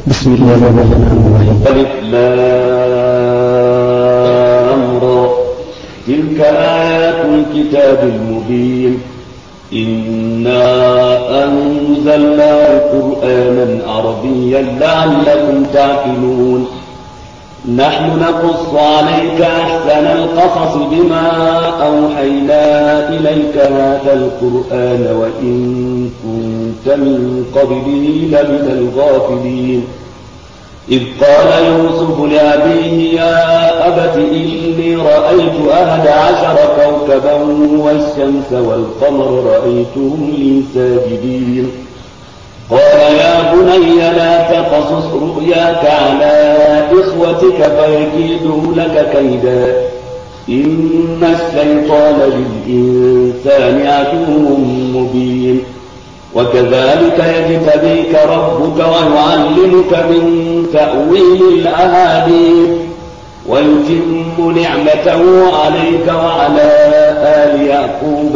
بسم الله الرحمن الرحيم. ألف لام را تلك آيات الكتاب المبين إنا أنزلناه قرآنا عربيا لعلكم تعقلون نحن نقص عليك أحسن القصص بما أوحينا إليك هذا القرآن وإن كنت من قبله لمن الغافلين إذ قال يوسف لأبيه يا أبت إني رأيت 11 كوكبا والشمس والقمر رأيتهم لي ساجدين قال يا بني لا تقصص رؤياك على إخوتك فيكيدوا لك كيدا إن الشيطان للإنسان عدو مبين وكذلك يجتبيك ربك ويعلمك من تأويل الأحاديث ويتم نعمته عليك وعلى آل يعقوب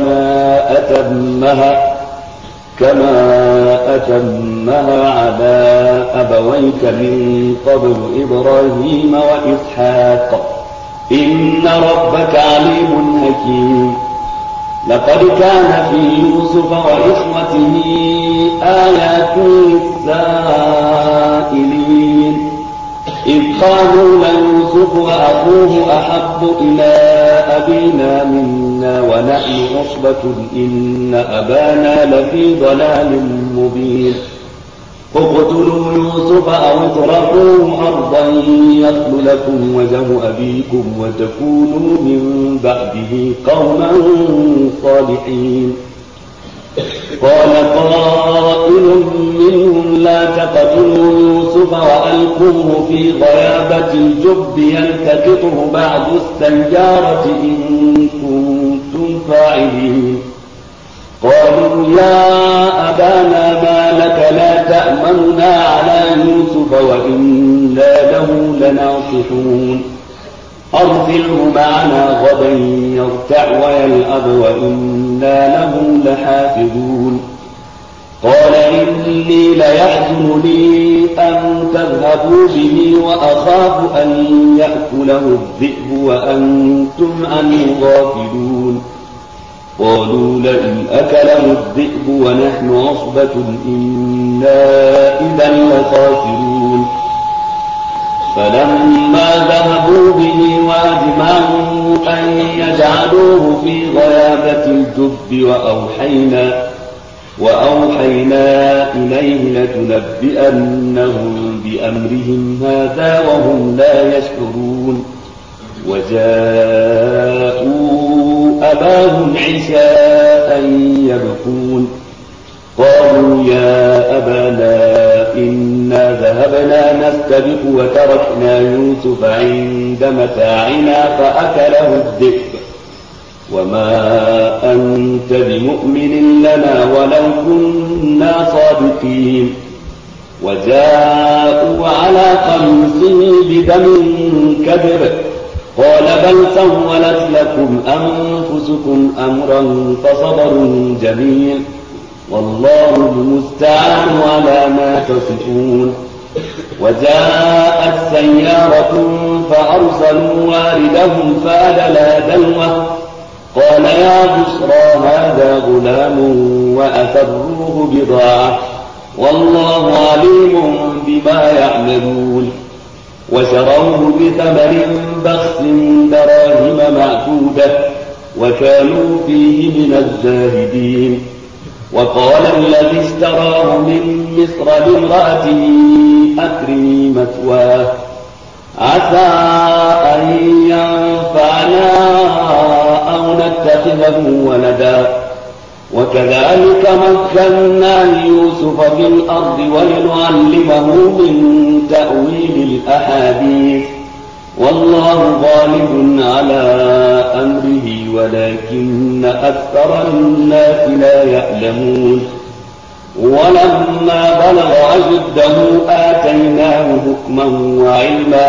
كما أتمها على أبويك من قبل إبراهيم وإسحاق إن ربك عليم حكيم لقد كان في يوسف وإخوته آيات للسائلين إذ قالوا ليوسف وأخوه أحب إلى أبينا منا ونحن عصبة إن أبانا لفي ضلال مبين اقتلوا يوسف أو اطرحوه أرضا يخل لكم وجه أبيكم وتكونوا من بعده قوما صالحين قال قائل منهم لا تقتلوا يوسف وألقوه في غيابة الجب يلتقطه بعض السيارة إن كنتم فاعلين قالوا يا أبانا ما لك لا تأمننا على يوسف وإنا له لناصحون أرسله معنا غدا يرتع ويلعب وإنا له لحافظون قال إني ليحزنني أن تذهبوا به وأخاف أن يأكله الذئب وأنتم عنه غافلون قالوا لئن أكله الذئب ونحن عصبة إنا إذا لخاسرون فلما ذهبوا به وأجمعوا أن يجعلوه في غيابة الجب وأوحينا إليه لتنبئنهم بأمرهم هذا وهم لا يشعرون وجاءوا أباهم عشاء يبكون قالوا يا أبانا إنا ذهبنا نستبق وتركنا يوسف عند متاعنا فأكله الذئب وما أنت بمؤمن لنا ولو كنا صادقين وجاءوا على قميصه بدم كذب قال بل سولت لكم أنفسكم أمرا فصبر جميل والله المستعان على ما تصفون وجاءت سيارة فأرسلوا واردهم فأدلى دلوه قال يا بشرى هذا غلام وأسروه بضاعة والله عليم بما يعملون وشروه بثمن بخس دراهم معدودة وكانوا فيه من الزاهدين وقال الذي اشتراه من مصر لامرأته أكرمي مثواه عسى أن ينفعنا أو نتخذه ولدا وكذلك مكنا ليوسف في الأرض ولنعلمه من تأويل الأحاديث والله غالب على أمره ولكن أكثر الناس لا يعلمون ولما بلغ أشده آتيناه حكما وعلما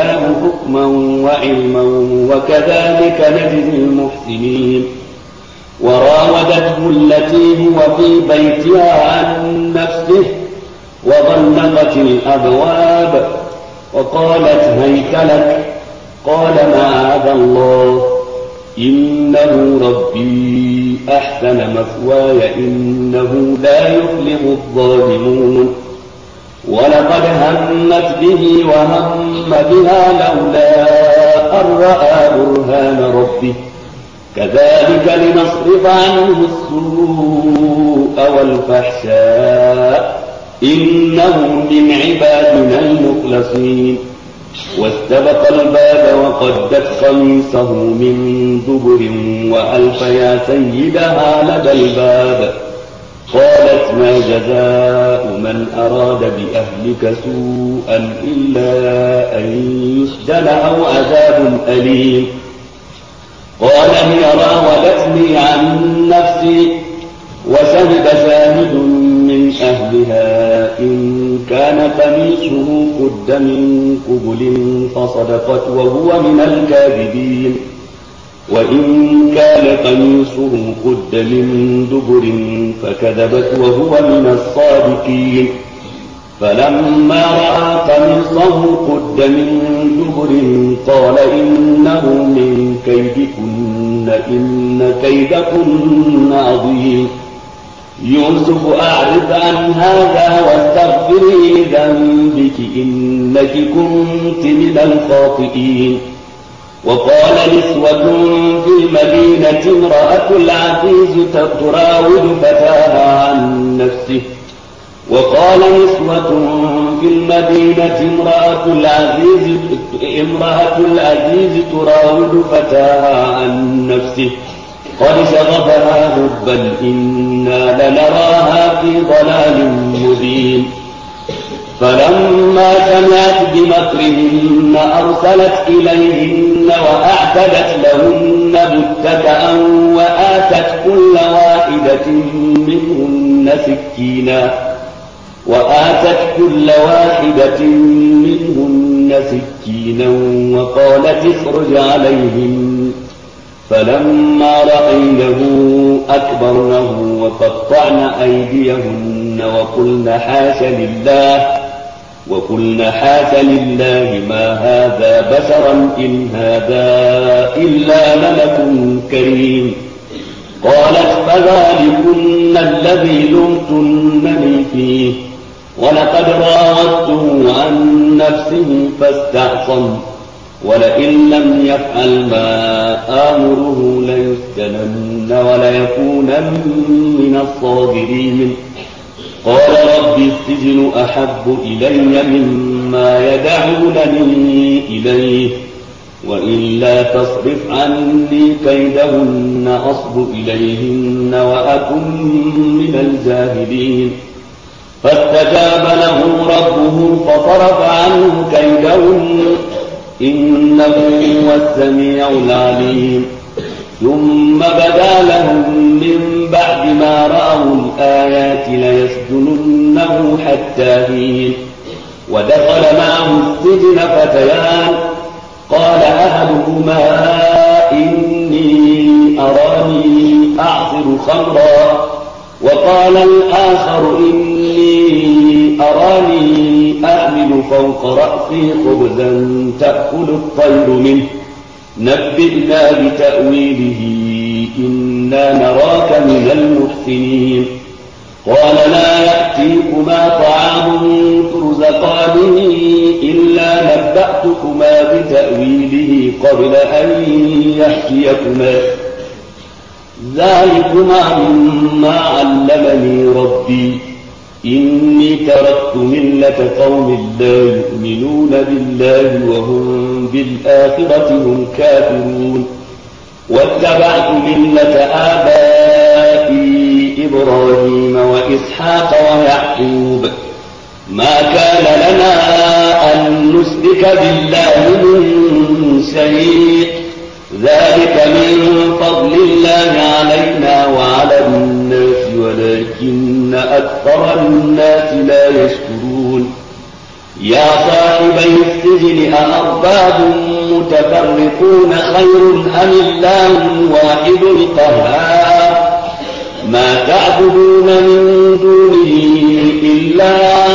وكذلك نجزي المحسنين وراودته التي هو في بيتها عن نفسه وغلقت الأبواب وقالت هيت لك. قال معاذ الله إنه ربي أحسن مثواي إنه لا يفلح الظالمون. ولقد همت به وهم بها لولا أن رأى برهان ربه كذلك لنصرف عنه السوء والفحشاء إنه من عبادنا المخلصين. واستبق الباب وقدت قميصه من دبر وألف يا سيدها لدى الباب. قالت ما جزاء من أراد بأهلك سوءا إلا أن يسجن أو عذاب أليم. قال هي راودتني عن نفسي وشهد شاهد من أهلها إن كان قميصه قد من قبل فصدقت وهو من الكاذبين وإن كان قميصه قد من دبر فكذبت وهو من الصادقين. فلما رأى قميصه قد من دبر قال إنه من كيدكن إن كيدكن عظيم. يوسف أعرض عن هذا واستغفري لذنبك إنك كنت من الخاطئين. وقال نسوة في المدينة امرأة العزيز تراود فتاها عن نفسه. وقال نسوة في المدينة امرأة العزيز تراود فتاها عن نفسه قد شغفها حبا إنا لنراها في ضلال مبين. فلما سمعت بمكرهن أرسلت إليهن وأعتدت لهن متكئا وآتت كل واحدة منهن سكينا وقالت اخرج عليهن. فلما رأينه أكبرنه وقطعن أيديهن وقلن حاش لله ما هذا بشرا إن هذا إلا ملك كريم. قالت فذلكن الذي لمتنني فيه ولقد راودته عن نفسه فاستعصم ولئن لم يفعل ما آمره ليسجنن وليكونن من الصاغرين. قال رب السجن أحب إلي مما يدعونني إليه وإلا تصرف عني كيدهن أصب إليهن وأكن من الجاهلين. فاستجاب له ربه فصرف عنه كيدهن إنه هو السميع العليم. ثم بدا لهم من بعد ما رأوا الآيات ليسجننه حتى حين. ودخل معه السجن فتيان قال أحدهما إني أراني أعصر خمرا وقال الآخر إني أراني أحمل فوق رأسي خبزا تأكل الطير منه نبئنا بتأويله إنا نراك من المحسنين. قال لا يأتيكما طعام ترزقانه إلا نبأتكما بتأويله قبل أن يأتيكما ذلكما مما علمني ربي إني تركت ملة قوم لا يؤمنون بالله وهم بالآخرة هم كافرون واتبعت ملة آبائي إبراهيم وإسحاق ويعقوب ما كان لنا أن نشرك بالله من شيء ذلك من فضل الله علينا وعلى الناس ولكن أكثر الناس لا يشكرون. يا صاحبي السجن أأرباب متفرقون خير أم الله الواحد القهار ما تعبدون من دونه إلا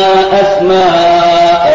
أسماء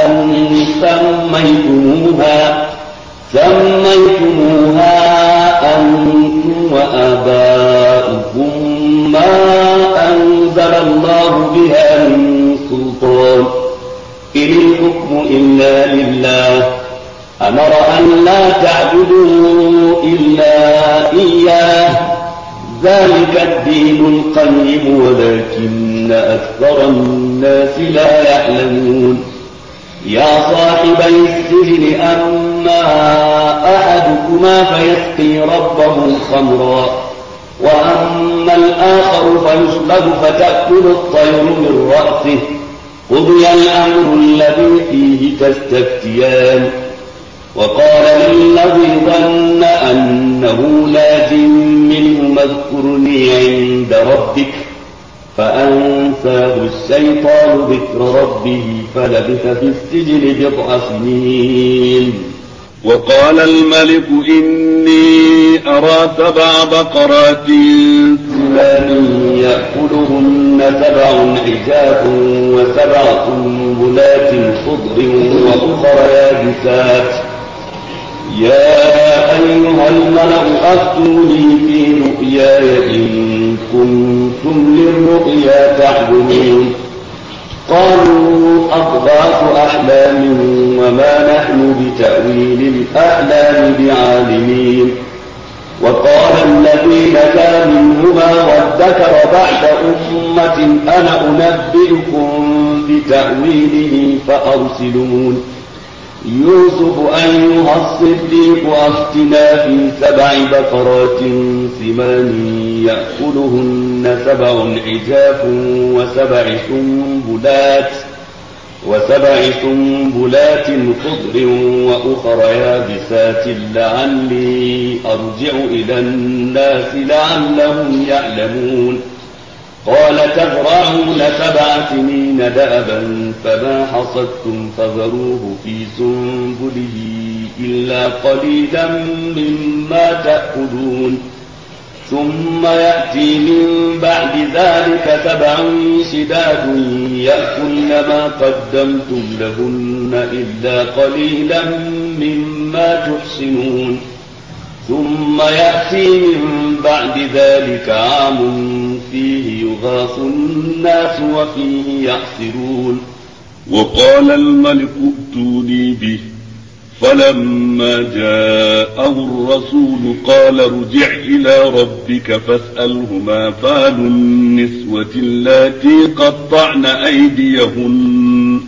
سميتموها أنتم وآباؤكم ما أنزل الله بها من سلطان إن الحكم إلا لله أمر أن لا تعبدوا إلا إياه ذلك الدين القيم ولكن أكثر الناس لا يعلمون يا صاحبي السجن أما أحدكما فيسقي ربه خمرا وأما الآخر فيصلب فتأكل الطير من رأسه قضي الأمر الذي فيه تستفتيان وقال للذي ظن أنه ناج منه اذكرني عند ربك فأنساه الشيطان ذكر ربه فلبث في السجن 9 سنين. وقال الملك إني أرى 7 بقرات سمان يأكلهن 7 عجاف و7 سنبلات خضر وأخر يابسات يا أيها الملأ أفتوني في رؤياي إن كنتم للرؤيا تعبدون قالوا أضغاث أحلام وما نحن بتأويل الأحلام بعالمين وقال الذي نجا منهما وادكر بعد أمة أنا أنبئكم بتأويله فأرسلون يوسف أيها الصديق أفتنا في 7 بقرات سمان يأكلهن 7 عجاف و7 سنبلات خضر وأخر يابسات لعلي أرجع إلى الناس لعلهم يعلمون قال تزرعون 7 سنين دأبا فما حصدتم فذروه في سنبله إلا قليلا مما تأكلون ثم يأتي من بعد ذلك 7 شداد يأكلن ما قدمتم لهن إلا قليلا مما تحسنون ثم يأتي من بعد ذلك عام فيه يغاث الناس وفيه يعصرون وقال الملك ائتوني به فلما جاءه الرسول قال ارجع إلى ربك فاسأله ما بال النسوة اللاتي قطعن أيديهن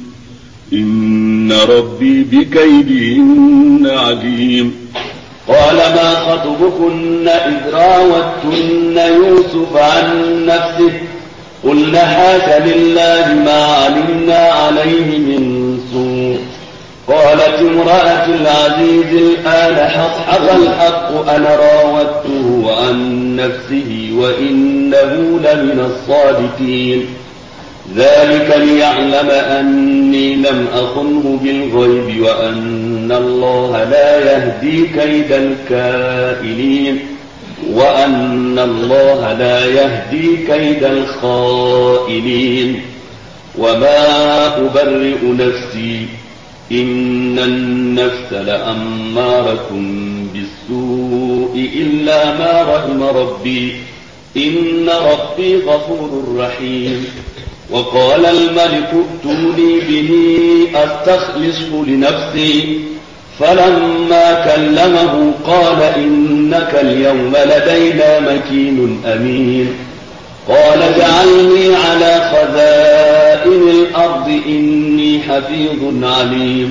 إن ربي بكيدهن عليم قال ما خطبكن إذ راوتن يوسف عن نفسه قلنا حاش لله ما علمنا عليه من سوء قالت امرأة العزيز الآن حصحص الحق أنا راودته عن نفسه وإنه لمن الصادقين ذلك ليعلم أني لم أخنه بالغيب وأن الله لا يهدي كيد الكائنين وأن الله لا يهدي كيد الخائنين وما أبرئ نفسي إن النفس لأمارة بالسوء إلا ما رحم ربي إن ربي غفور رحيم وقال الملك ائتوني به أستخلصه لنفسي فلما كلمه قال إنك اليوم لدينا مكين أمين قال اجعلني على خزائن الأرض إني حفيظ عليم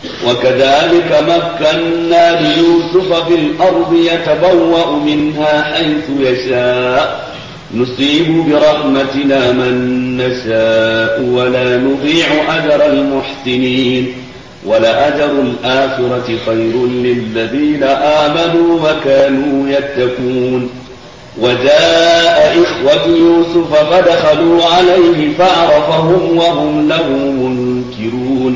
وكذلك مكنا ليوسف في الأرض يتبوأ منها حيث يشاء نصيب برحمتنا من نشاء ولا نضيع أجر المحسنين ولأجر الآخرة خير للذين آمنوا وكانوا يتقون وجاء إخوة يوسف فدخلوا عليه فعرفهم وهم له منكرون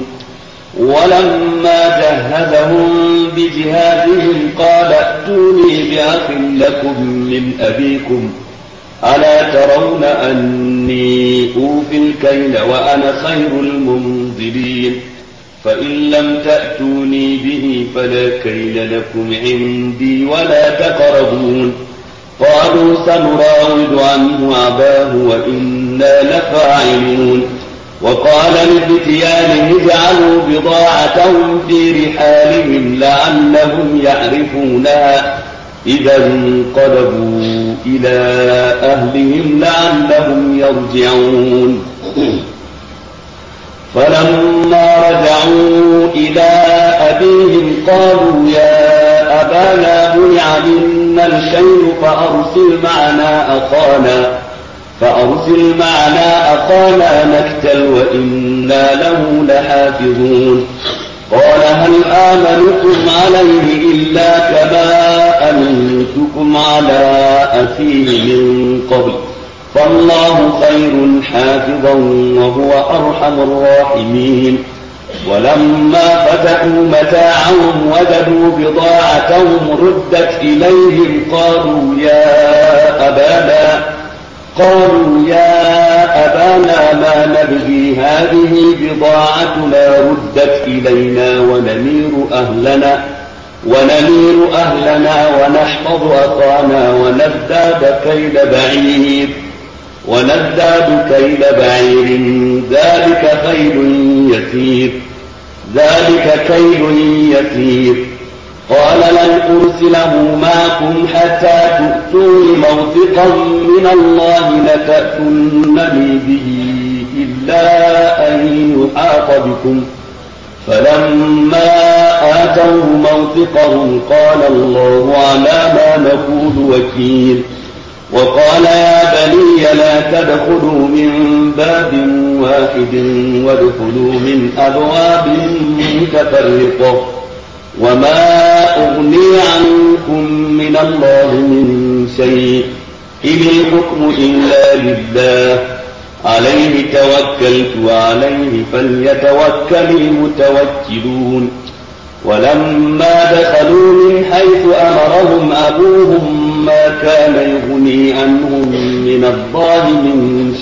ولما جهزهم بجهازهم قال ائتوني بأخ لكم من أبيكم ألا ترون أني أوفي الكيل وأنا خير المنزلين فإن لم تأتوني به فلا كيل لكم عندي ولا تقربون قالوا سنراود عنه أباه وإنا لفاعلون وقال لفتيانه اجعلوا بضاعتهم في رحالهم لعلهم يعرفونها إذا انقلبوا إلى أهلهم لعلهم يرجعون فلما رجعوا إلى أبيهم قالوا يا أبانا منع منا الكيل فأرسل معنا أخانا نكتل وإنا له لحافظون قال هل آمنكم عليه إلا كما أمنتكم على أخيه من قبل فالله خير حافظا وهو أرحم الراحمين ولما فتحوا متاعهم وجدوا بضاعتهم ردت إليهم قالوا يا أبانا ما نبغي هذه بضاعتنا ردت إلينا ونمير أهلنا ونحفظ أخانا ونزداد كيل بعير ذلك كيل يسير قال لن أرسله معكم حتى تؤتون موثقا من الله لتأتونني به إلا أن يحاط بكم فلما آتوه موثقهم قال الله على ما نقول وكيل وقال يا بني لا تدخلوا من باب واحد وادخلوا من أبواب متفرقة وما أغني عنكم من الله من شيء إن الحكم إلا لله عليه توكلت وعليه فليتوكل المتوكلون ولما دخلوا من حيث أمرهم أبوهم ما كان يغني عنهم من الله من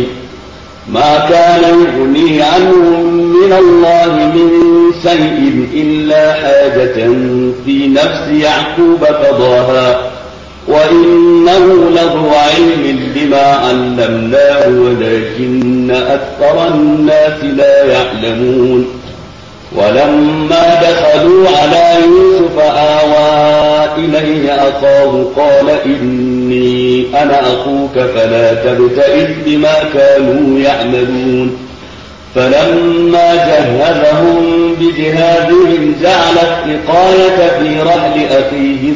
شيء إلا حاجة في نفس يعقوب قضاها وإنه لذو علم لما علمناه ولكن أكثر الناس لا يعلمون ولما دخلوا على يوسف آوى إليه أخاه قال إني أنا أخوك فلا تبتئس بما كانوا يعملون فلما جهزهم بجهازهم جعل السقاية في رحل أخيه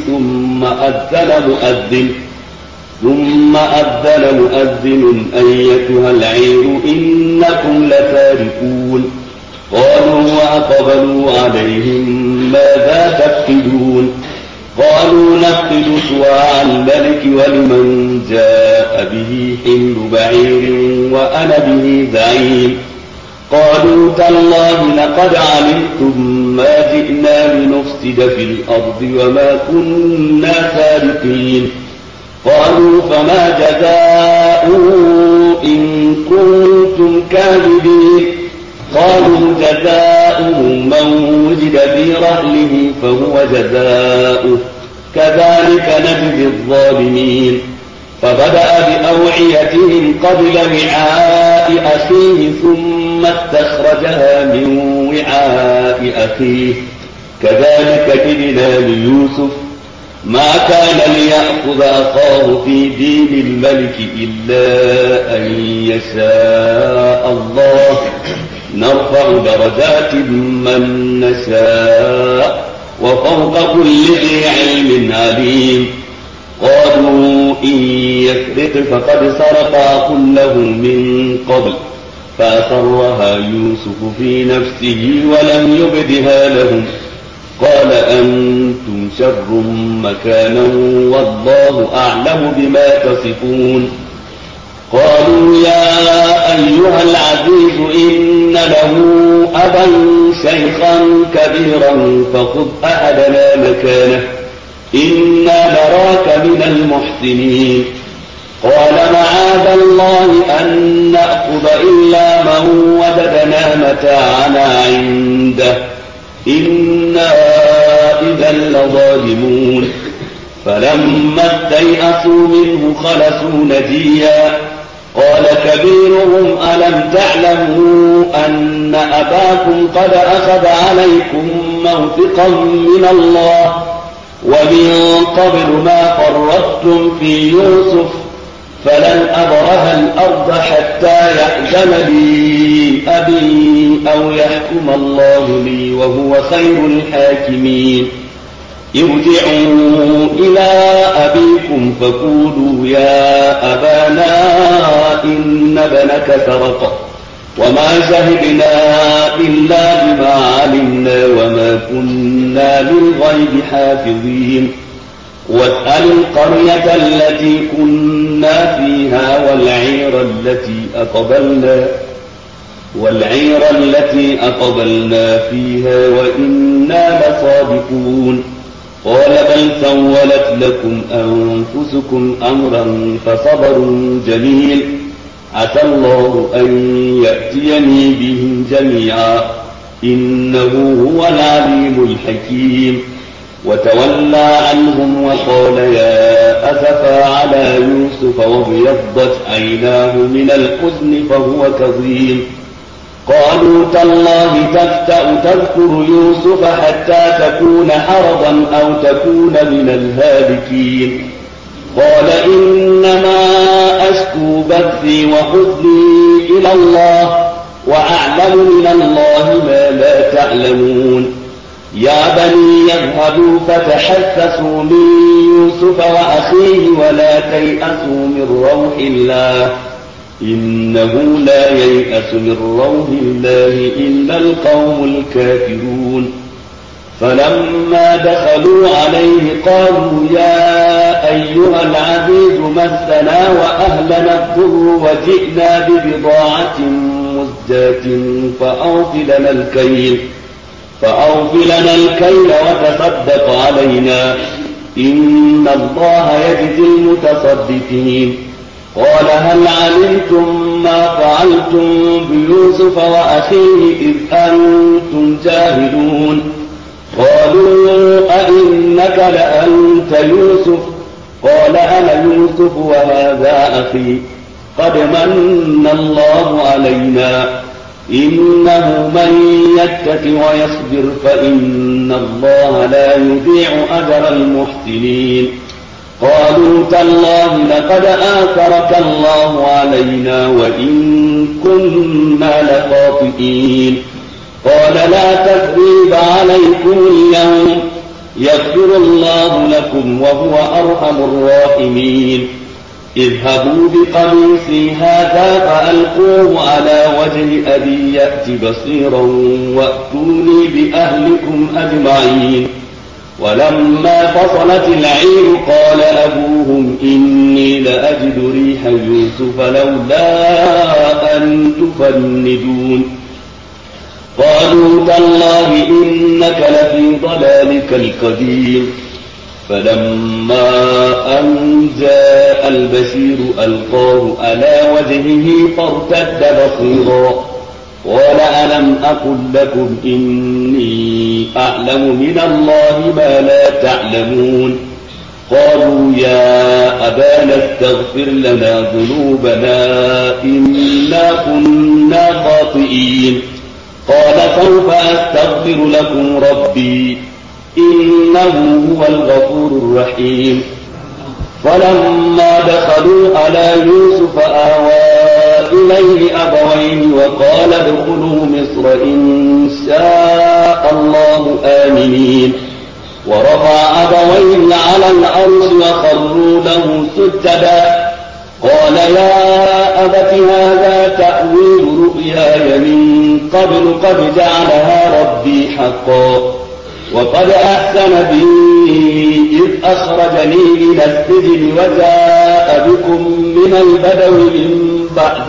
ثم أذن مؤذن أيتها العير إنكم لسارقون قالوا وأقبلوا عليهم ماذا تفقدون قالوا نفقد سواع الملك ولمن جاء به حمل بعير وأنا به زعيم قالوا تالله لقد علمتم ما جئنا لنفسد في الأرض وما كنا سارقين قالوا فما جزاؤه إن كنتم كاذبين قالوا جزاؤه من وجد في رحله فهو جزاؤه كذلك نجزي الظالمين فبدأ بأوعيتهم قبل وعاء أخيه ثم استخرجها من وعاء أخيه كذلك كدنا ليوسف ما كان ليأخذ أخاه في دين الملك إلا أن يشاء الله نرفع درجات من نشاء وفوق كل ذي علم عليم قالوا إن يسرق فقد سرق أخ له من قبل فأسرها يوسف في نفسه ولم يبدها لهم قال أنتم شر مكانا والله أعلم بما تصفون قالوا يا أيها العزيز إن له أبا شيخا كبيرا فخذ أحدنا مكانه إنا نراك من المحسنين قال معاذ الله أن نأخذ إلا من وجدنا متاعنا عنده إنا إذا لظالمون. فلما استيئسوا منه خلصوا نجيا قال كبيرهم ألم تعلموا أن أباكم قد أخذ عليكم موثقا من الله ومن قبل ما فرطتم في يوسف فلن أبرح الأرض حتى يأذن لي أبي أو يحكم الله لي وهو خير الحاكمين. ارجعوا إلى أبيكم فقولوا يا أبانا إن ابنك سرق وما شهدنا إلا بما علمنا وما كنا للغيب حافظين. واسأل القرية التي كنا فيها والعير التي أقبلنا فيها وإنا لصادقون. قال بل سولت لكم أنفسكم أمرا فصبر جميل عسى الله أن يأتيني بهم جميعا إنه هو العليم الحكيم. وتولى عنهم وقال يا أسفا على يوسف وابيضت عيناه من الحزن فهو كظيم. قالوا تالله تفتأ تذكر يوسف حتى تكون حرضا أو تكون من الهالكين. قال إنما أشكو بثي وحزني إلى الله وأعلم من الله ما لا تعلمون. يا بني يذهبوا فتحسسوا من يوسف وأخيه ولا تيأسوا من روح الله إنه لا ييأس من روح الله إلا القوم الكافرون. فلما دخلوا عليه قالوا يا أيها العزيز مسنا وأهلنا الضر وجئنا ببضاعة مزجاة فأوف لنا الكيل وتصدق علينا إن الله يجزي المتصدقين. قال هل علمتم ما فعلتم بيوسف وأخيه إذ أنتم جاهلون؟ قالوا أئنك لأنت يوسف؟ قال أنا يوسف وهذا أخي قد من الله علينا إنه من يتق ويصبر فإن الله لا يضيع أجر المحسنين. قالوا تالله لقد آثرك الله علينا وإن كنا لخاطئين. قال لا تثريب عليكم اليوم يغفر الله لكم وهو أرحم الراحمين. اذهبوا بقميصي هذا فألقوه على وجه أبي يأت بصيرا وأتوني بأهلكم أجمعين. ولما فصلت العير قال أبوهم إني لأجد ريح يوسف لولا أن تفندون. قالوا تالله إنك لفي ضلالك القديم. فلما أن جاء البشير ألقاه على وجهه فارتد بصيرا قال ألم أقل لكم إني أعلم من الله ما لا تعلمون. قالوا يا أبانا استغفر لنا ذنوبنا إنا كنا خاطئين. قال سوف أستغفر لكم ربي إنه هو الغفور الرحيم. فلما دخلوا على يوسف آوى إليه أبويه وقال ادخلوا مصر إن شاء الله آمنين. ورفع أبويه على العرش وخروا له سجدا. قال يا أبت هذا تأويل رؤياي من قبل قد جعلها ربي حقا وقد أحسن بي إذ أخرجني من السجن وجاء بكم من البدو من بعد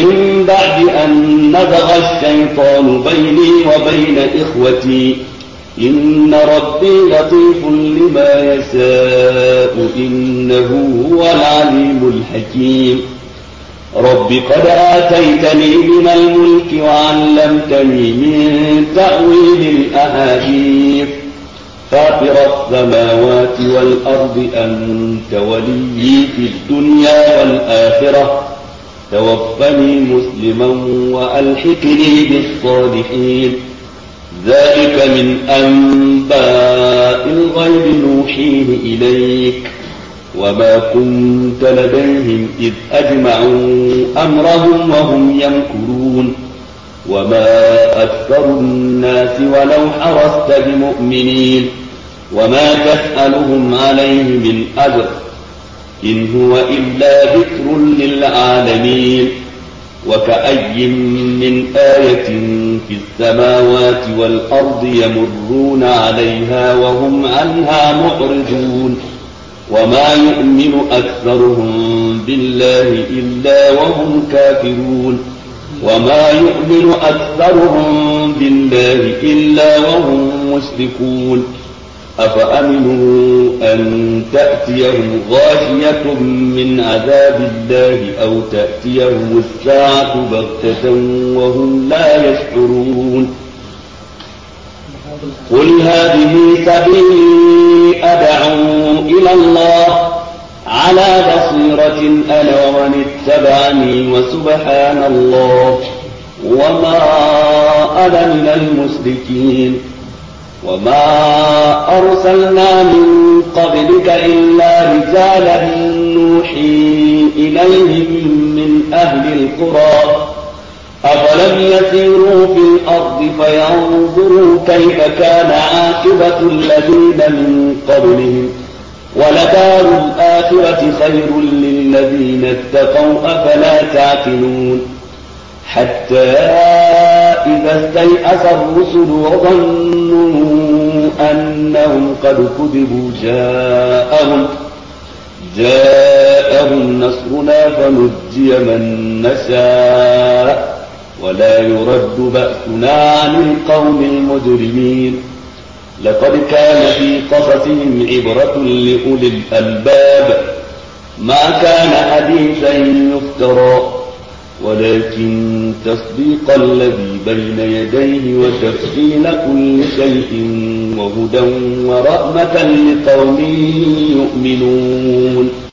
أن نزغ الشيطان بيني وبين إخوتي إن ربي لطيف لما يشاء إنه هو العليم الحكيم رب قد آتيتني من الملك وعلمتني من تأويل الأحاديث فاطر السماوات والأرض أنت وليي في الدنيا والآخرة توفني مسلما وألحقني بالصالحين ذلك من أنباء الغيب نوحيه إليك وما كنت لديهم إذ أجمعوا أمرهم وهم يمكرون وما أكثر الناس ولو حرصت بمؤمنين وما تسألهم عليه من أجر إن هو إلا ذكر للعالمين وكأي من آية في السماوات والأرض يمرون عليها وهم عنها معرضون وما يؤمن أكثرهم بالله إلا وهم كافرون وما يؤمن أكثرهم بالله إلا وهم مشركون أفأمنوا أن تأتيهم غاشية من عذاب الله أو تأتيهم الساعة بغتة وهم لا يشعرون قل هذه سبيلي أدعو إلى الله على بصيرة أنا ومن اتبعني وسبحان الله وما أنا من المشركين وما أرسلنا من قبلك إلا رجالا نوحي إليهم من أهل القرى أفلم يسيروا في الأرض فينظروا كيف كان عاقبة الذين من قبلهم ولدار الآخرة خير للذين اتقوا أفلا تعقلون حتى إذا استيأس الرسل وظنوا أنهم قد كذبوا جاءهم نصرنا فنجي من نشاء ولا يرد بأسنا عن القوم المجرمين لقد كان في قصصهم عبرة لأولي الألباب ما كان حديثا يفترى ولكن تصديق الذي بين يديه وتفصيل كل شيء وهدى ورحمة لقوم يؤمنون